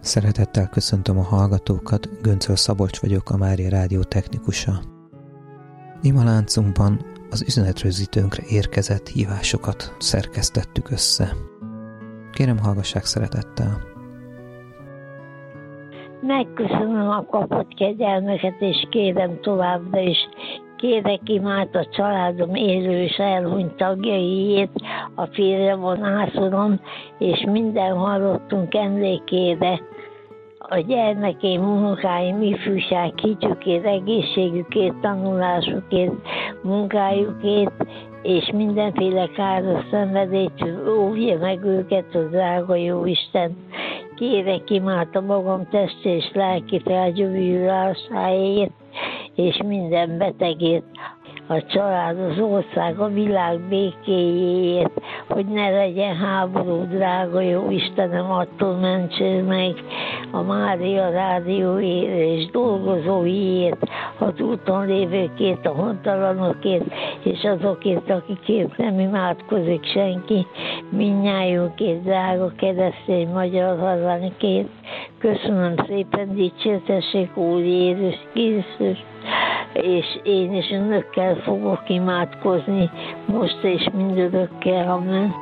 Szeretettel köszöntöm a hallgatókat, Göncöl Szabolcs vagyok, a Mária Rádió technikusa. Imaláncunkban az üzenetrögzítőnkre érkezett hívásokat szerkesztettük össze. Kérem, hallgassák szeretettel! Megköszönöm a kapott kegyelmeket, és kérem továbbra is. Kérek imát a családom élő és elhunyt tagjaiért, a férjemon ászorom, és minden hallottunk emlékére, a gyermekeim, unokáim, ifjúság, hitükért, egészségükért, tanulásukért, munkájukért, és mindenféle káros szenvedélytől óvja meg őket a drága Jóisten. Kérek imát a magam testi és lelki felgyógyulásáért, és minden betegért, a család, az ország, a világ békéjéért, hogy ne legyen háború, drága jó Istenem, attól mentsél meg a Mária Rádióért és dolgozóiért, az úton lévőkért, a hontalanokért, és azokért, akikért nem imádkozik senki, mindnyájunkért, drága keresztény magyar hazánkért. Köszönöm szépen, dicsértessék Úr Jézus Krisztus, és én is önökkel fogok imádkozni, most és mindörökkel, amen.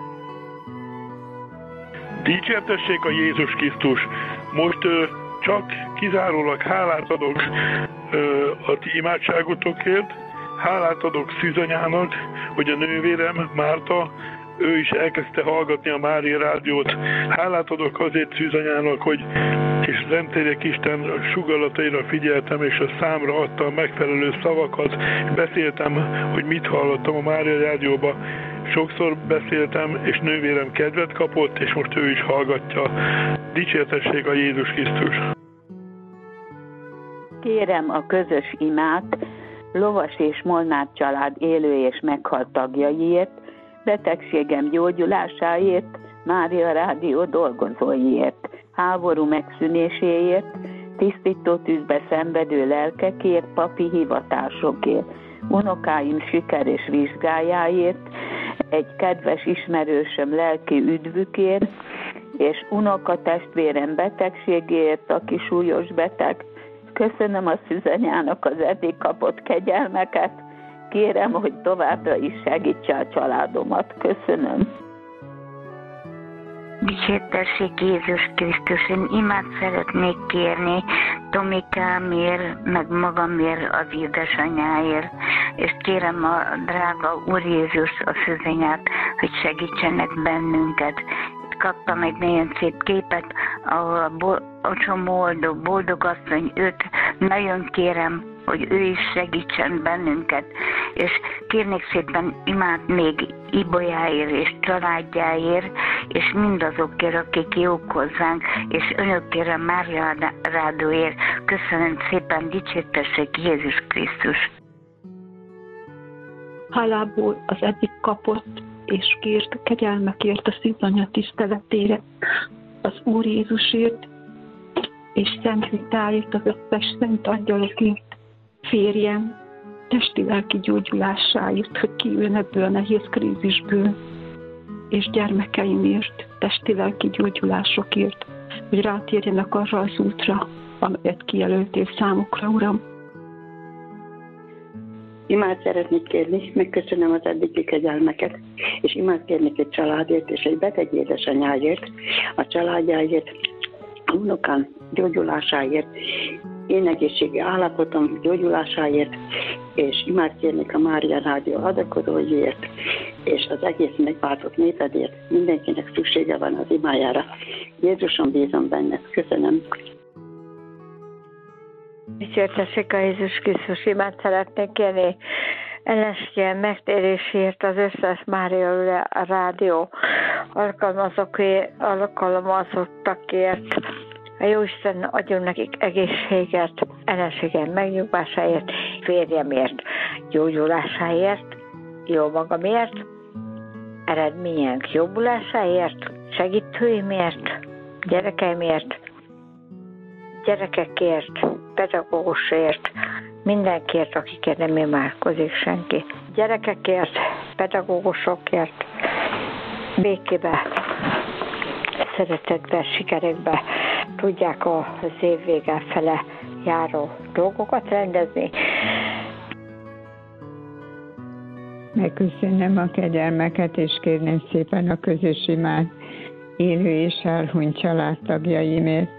Dicsértessék a Jézus Krisztus! Most csak kizárólag hálát adok a ti imádságotokért, hálát adok Szűzanyának, hogy a nővérem, Márta, ő is elkezdte hallgatni a Mária Rádiót. Hálát adok azért Szűzanyának, hogy és rendtérjek Isten sugallataira figyeltem, és a számra adtam megfelelő szavakat. Beszéltem, hogy mit hallottam a Mária Rádióba. Sokszor beszéltem, és nővérem kedvet kapott, és most ő is hallgatja. Dicsértessék a Jézus Krisztus! Kérem a közös imát Lovas és Molnár család élő és meghalt tagjaiért, betegségem gyógyulásáért, Mária Rádió dolgozóiért, háború megszűnéséért, tisztító tűzbe szenvedő lelkekért, papi hivatásokért, unokáim siker és vizsgájáért, egy kedves ismerősöm lelki üdvükért, és unokatestvérem betegségért, aki súlyos beteg. Köszönöm a Szűzanyának az eddig kapott kegyelmeket, kérem, hogy továbbra is segítse a családomat. Köszönöm. Dicsértessék Jézus Krisztus, én imát szeretnék kérni Tomikámért, meg magamért, az édesanyáért, és kérem a drága Úr Jézus, a Szűzanyát, hogy segítsenek bennünket. Itt kaptam egy nagyon szép képet, ahol a csomó boldog asszony, őt nagyon kérem, hogy ő is segítsen bennünket, és kérnék szépen imát még Ibolyáért és családjáért, és mindazokért, akik jók hozzánk, és önökért a Mária Rádióért. Köszönöm szépen, dicsértessék Jézus Krisztus! Hálából az eddig kapott és kért kegyelmekért, a Szűzanya tiszteletére, az Úr Jézusért, és Szent Vitáért, az összes szent angyalokért, férjem testi-lelki gyógyulásáért, hogy kijön ebből a nehéz krízisből, és gyermekeimért, testi-lelki gyógyulásokért, hogy rátérjenek arra az útra, amelyet kijelöltél számukra, Uram. Imát szeretnék kérni, megköszönöm az eddigi kegyelmeket, és imát kérnék egy családért és egy beteg édesanyáért, a családjáért, a unokám gyógyulásáért, én egészségi állapotom gyógyulásáért, és imát kérnék a Mária Rádió adakozóiért, és az egész megváltott népedért. Mindenkinek szüksége van az imájára. Jézuson bízom benne. Köszönöm. Dicsértessék a Jézus Krisztus, imát szeretnék kérni ellenségem megtérésért az összes Mária Rádió alkalmazottakért. A Jóisten adjon nekik egészséget, ellenségem megnyugvásáért, férjemért, gyógyulásáért, jó magamért, eredmények jobbulásáért, segítőimért, gyerekeimért, gyerekekért, pedagógusért, mindenkért, akikért nem imádkozik senki. Gyerekekért, pedagógusokért, békébe szeretetben, sikerekben tudják az év vége fele járó dolgokat rendezni. Megköszönöm a kegyelmeket, és kérném szépen a közös imát élő és elhunyt családtagjaimért,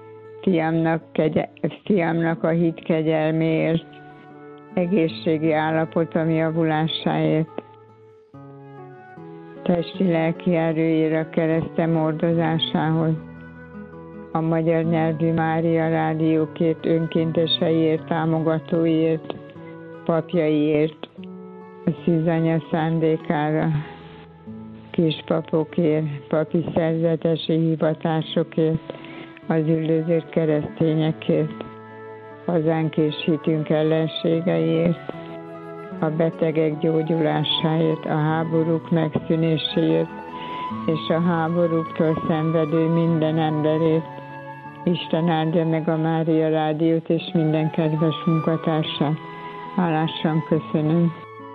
fiamnak a hit kegyelméért, egészségi állapotom javulásáért, testi-lelki erőért a keresztem ordozásához, a magyar nyelvű Mária rádiókért, önkénteseiért, támogatóiért, papjaiért, a szűzanya szándékára, kispapokért, papi szerzetesi hivatásokért, az üldözött keresztényekért, hazánk és hitünk ellenségeiért, a betegek gyógyulásáért, a háborúk megszűnéséért, és a háborúktól szenvedő minden emberért. Isten áldja meg a Mária Rádiót és minden kedves munkatársát. Hálásan köszönöm.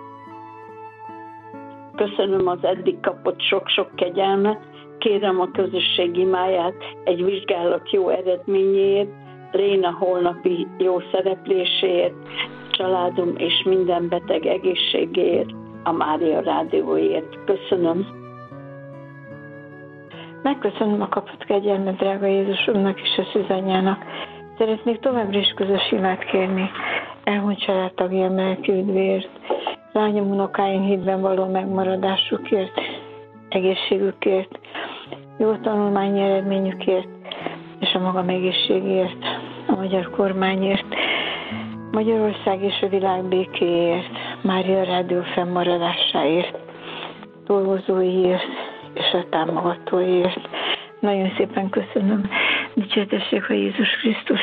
Köszönöm az eddig kapott sok-sok kegyelmet, kérem a közösség imáját egy vizsgálat jó eredményéért, Réna holnapi jó szerepléséért, családom és minden beteg egészségéért, a Mária Rádióért. Köszönöm. Megköszönöm a kapott kegyelmet, drága Jézusomnak és a szűzanyjának. Szeretnék továbbra is közös imát kérni elhunyt családtagjam lelki üdvéért, lányom, unokáim hitben való megmaradásukért, egészségükért, jó tanulmányi eredményükért, és a magam egészségért, a magyar kormányért, Magyarország és a világ békéért, Mária Rádió fennmaradásáért, dolgozóiért és a támogatóiért. Nagyon szépen köszönöm. Dicsértessék a Jézus Krisztus!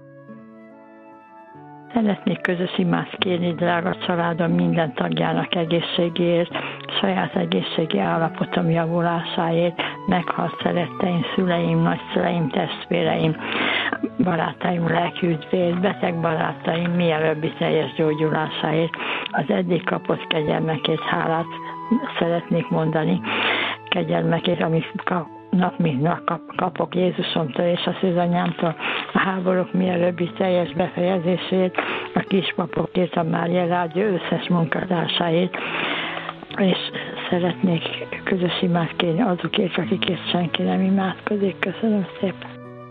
Szeretnék közös imát kérni drága családom minden tagjának egészségéért, saját egészségi állapotom javulásáért, meghalt szeretteim, szüleim, nagyszüleim, testvéreim, barátaim lelki üdvéért, beteg barátaim mielőbbi teljes gyógyulásáért, az eddig kapott kegyelmekért hálát szeretnék mondani, kegyelmekért, amit nap mint nap kapok Jézusomtól és a szűzanyámtól, a háborúk mielőbbi teljes befejezését, a kispapokért, a Mária Rádió összes munkatársáért, és szeretnék közös imát kérni azokért, akikért senki nem imádkozik. Köszönöm szépen.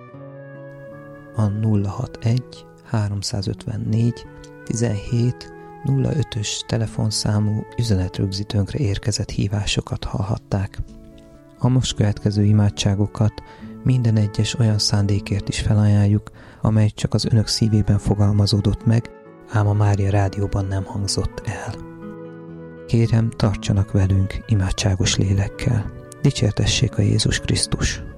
A 061 354 17 05-ös telefonszámú üzenetrögzítőnkre érkezett hívásokat hallhatták. A most következő imádságokat minden egyes olyan szándékért is felajánljuk, amely csak az önök szívében fogalmazódott meg, ám a Mária Rádióban nem hangzott el. Kérem, tartsanak velünk imádságos lélekkel. Dicsértessék a Jézus Krisztus!